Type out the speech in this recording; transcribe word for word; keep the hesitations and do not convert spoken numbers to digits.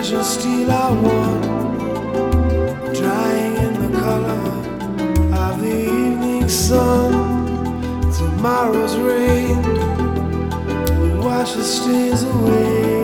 treasure steal I want, drying in the color of the evening sun. Tomorrow's rain will wash the stains away.